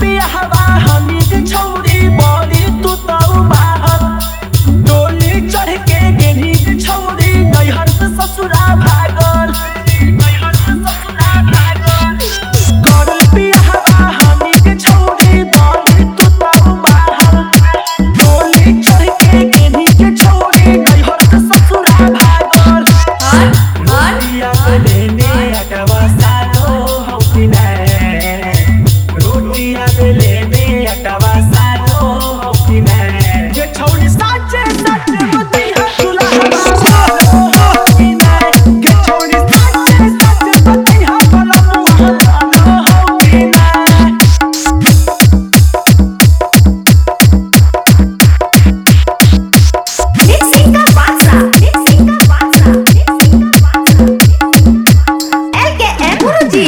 पिया हवा हमी के छौरी बोली तू तो बाहर डोली चढ़ के गेली के छौरी नैहर से ससुरा भागल नैहर से ससुरा भागल करल पिया हवा हमी के छौरी बोली तू तो बाहर डोली चढ़ के गेली के छौरी नैहर से ससुरा भागल रोटिया पे लेने अटवा सालो हौकिना रोटिया पे लेने अटवा सालो हौकिना ये छौरी साचे साचे बतिया दुल्हा हौकिना ये छौरी साचे साचे बतिया बलमुआ हौकिना Mixing का बादशाह LKM गुरुजी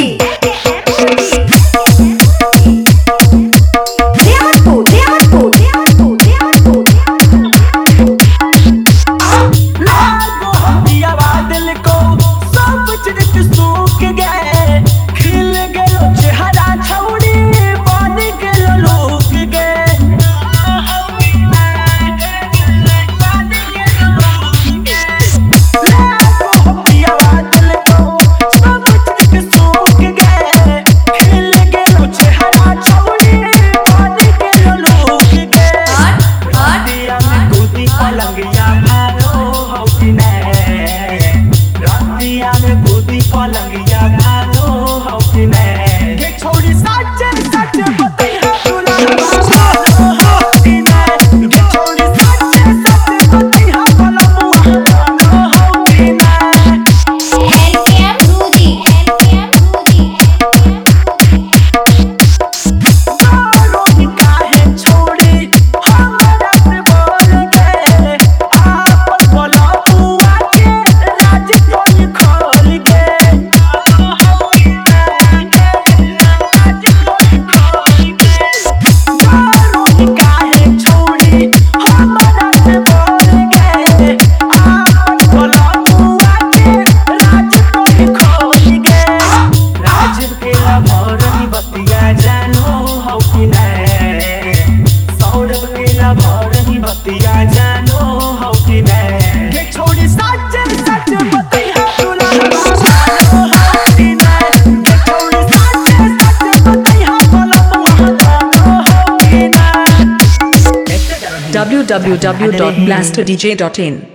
लागो हदिया दिल को सब चीज सूख गए खिल गयो चेहरा छौरी बन गयो लोग गए लागो हदिया दिल को सब चीज सूख गए खिल गयो चेहरा छौरी बन गयो लोग गए रातिया में कूदी पलंगिया मारो हौकिना रातिया में कूदी पलंगिया मारो हौकिना ये छौरी साचे साचे बतिया दुल्हा हौकिना ये छौरी साचे साचे बतिया बलमुआ हौकिना LKM गुरुजी मारो की काहे छोड़ी हमरा से बोल गए आपन बलमुआ के राज खोल खोल के मारो की काहे छोड़ी हमरा से बोल गए आपन बलमुआ के राज खोल के राजीव के लभरनी बतिया जानो हौकिना सौरभ के लभरनी बतिया जानो हौकिना ये छोड़ी साचे साचे बतिया दुल्हा हौकिना ये छोड़ी साचे साचे बतिया बलमुआ हौकिना www.blasterdj.in